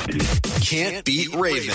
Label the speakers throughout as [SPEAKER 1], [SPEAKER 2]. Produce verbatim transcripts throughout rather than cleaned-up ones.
[SPEAKER 1] Can't Beat Raven.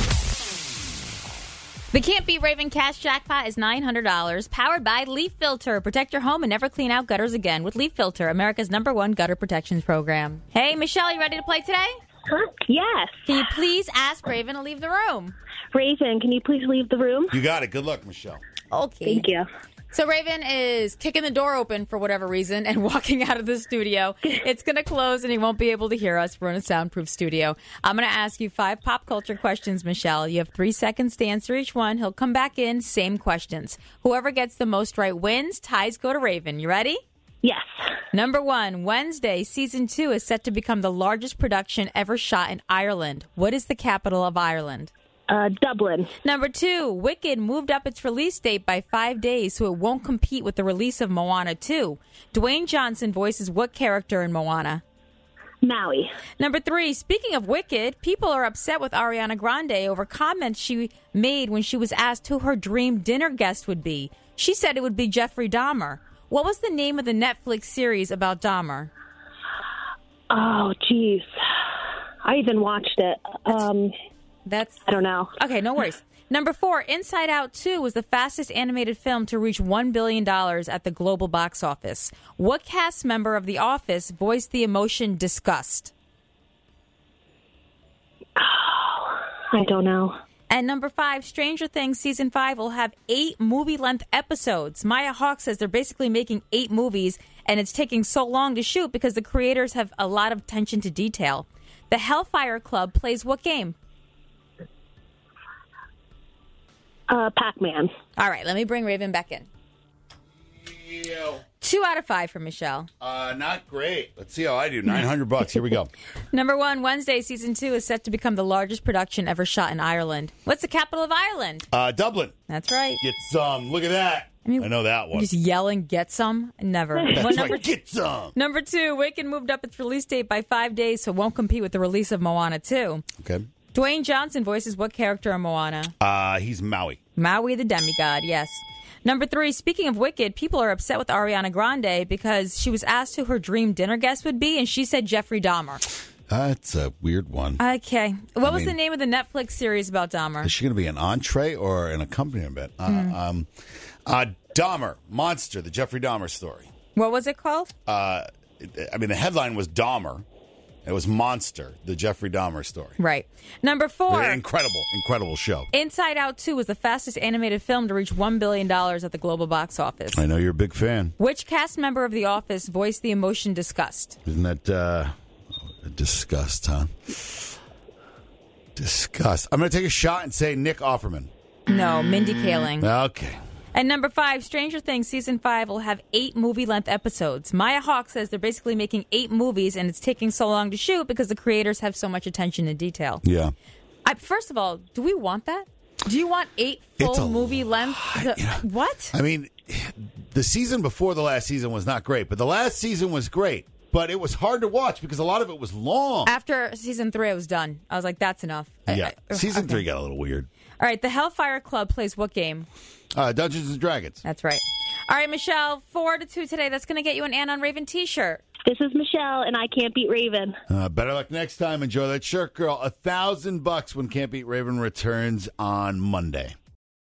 [SPEAKER 2] The Can't Beat Raven cash jackpot is nine hundred dollars, powered by Leaf Filter. Protect your home and never clean out gutters again with Leaf Filter, America's number one gutter protection program. Hey, Michelle, you ready to play today?
[SPEAKER 3] Huh? Yes.
[SPEAKER 2] Can you please ask Raven to leave the room?
[SPEAKER 3] Raven, can you please leave the room?
[SPEAKER 4] You got it. Good luck, Michelle.
[SPEAKER 2] Okay.
[SPEAKER 3] Thank you.
[SPEAKER 2] So Raven is kicking the door open for whatever reason and walking out of the studio. It's going to close and he won't be able to hear us. We're in a soundproof studio. I'm going to ask you five pop culture questions, Michelle. You have three seconds to answer each one. He'll come back in, same questions. Whoever gets the most right wins. Ties go to Raven. You ready?
[SPEAKER 3] Yes.
[SPEAKER 2] Number one, Wednesday, season two is set to become the largest production ever shot in Ireland. What is the capital of Ireland?
[SPEAKER 3] Uh, Dublin.
[SPEAKER 2] Number two, Wicked moved up its release date by five days so it won't compete with the release of Moana two. Dwayne Johnson voices what character in Moana?
[SPEAKER 3] Maui.
[SPEAKER 2] Number three, speaking of Wicked, people are upset with Ariana Grande over comments she made when she was asked who her dream dinner guest would be. She said it would be Jeffrey Dahmer. What was the name of the Netflix series about Dahmer?
[SPEAKER 3] Oh, jeez. I even watched it. Um...
[SPEAKER 2] That's
[SPEAKER 3] I don't know.
[SPEAKER 2] Okay, no worries. Number four, Inside Out two was the fastest animated film to reach one billion dollars at the global box office. What cast member of The Office voiced the emotion disgust?
[SPEAKER 3] Oh, I don't know.
[SPEAKER 2] And number five, Stranger Things Season five will have eight movie-length episodes. Maya Hawke says they're basically making eight movies, and it's taking so long to shoot because the creators have a lot of attention to detail. The Hellfire Club plays what game?
[SPEAKER 3] Uh, Pac-Man.
[SPEAKER 2] All right, let me bring Raven back in.
[SPEAKER 4] Ew.
[SPEAKER 2] Two out of five for Michelle.
[SPEAKER 4] Uh, not great. Let's see how I do. nine hundred bucks. Here we go.
[SPEAKER 2] Number one, Wednesday season two is set to become the largest production ever shot in Ireland. What's the capital of Ireland?
[SPEAKER 4] Uh, Dublin.
[SPEAKER 2] That's right.
[SPEAKER 4] Get some. Look at that. I,
[SPEAKER 2] mean,
[SPEAKER 4] I know that one.
[SPEAKER 2] Just yelling, get some? Never.
[SPEAKER 4] That's
[SPEAKER 2] well, number
[SPEAKER 4] right. Get some.
[SPEAKER 2] Number two, Wicked moved up its release date by five days, so it won't compete with the release of Moana two.
[SPEAKER 4] Okay.
[SPEAKER 2] Dwayne Johnson voices what character in Moana?
[SPEAKER 4] Uh, he's Maui.
[SPEAKER 2] Maui the demigod, yes. Number three, speaking of Wicked, people are upset with Ariana Grande because she was asked who her dream dinner guest would be, and she said Jeffrey Dahmer.
[SPEAKER 4] That's a weird one.
[SPEAKER 2] Okay. What
[SPEAKER 4] I
[SPEAKER 2] was
[SPEAKER 4] mean,
[SPEAKER 2] the name of the Netflix series about Dahmer?
[SPEAKER 4] Is she going to be an entree or an accompaniment? Uh,
[SPEAKER 2] Mm.
[SPEAKER 4] um, uh, Dahmer, Monster, the Jeffrey Dahmer story.
[SPEAKER 2] What was it called?
[SPEAKER 4] Uh, I mean, the headline was Dahmer. It was Monster, the Jeffrey Dahmer story.
[SPEAKER 2] Right. Number four.
[SPEAKER 4] Incredible, incredible show.
[SPEAKER 2] Inside Out two was the fastest animated film to reach one billion dollars at the global box office.
[SPEAKER 4] I know you're a big fan.
[SPEAKER 2] Which cast member of The Office voiced the emotion disgust?
[SPEAKER 4] Isn't that uh, disgust, huh? Disgust. I'm going to take a shot and say Nick Offerman.
[SPEAKER 2] No, Mindy Kaling.
[SPEAKER 4] Okay.
[SPEAKER 2] And number five, Stranger Things Season five will have eight movie-length episodes. Maya Hawke says they're basically making eight movies, and it's taking so long to shoot because the creators have so much attention to detail.
[SPEAKER 4] Yeah.
[SPEAKER 2] I, first of all, do we want that? Do you want eight full movie-length?
[SPEAKER 4] You know,
[SPEAKER 2] what?
[SPEAKER 4] I mean, the season before the last season was not great, but the last season was great. But it was hard to watch because a lot of it was long.
[SPEAKER 2] After season three, I was done. I was like, that's enough.
[SPEAKER 4] Yeah.
[SPEAKER 2] I, I,
[SPEAKER 4] season
[SPEAKER 2] okay.
[SPEAKER 4] three got a little weird.
[SPEAKER 2] All right, the Hellfire Club plays what game?
[SPEAKER 4] Uh, Dungeons and Dragons.
[SPEAKER 2] That's right. All right, Michelle, four to two today. That's going to get you an Ann on Raven t-shirt.
[SPEAKER 3] This is Michelle, and I Can't Beat Raven.
[SPEAKER 4] Uh, better luck next time. Enjoy that shirt, girl. A thousand bucks when Can't Beat Raven returns on Monday.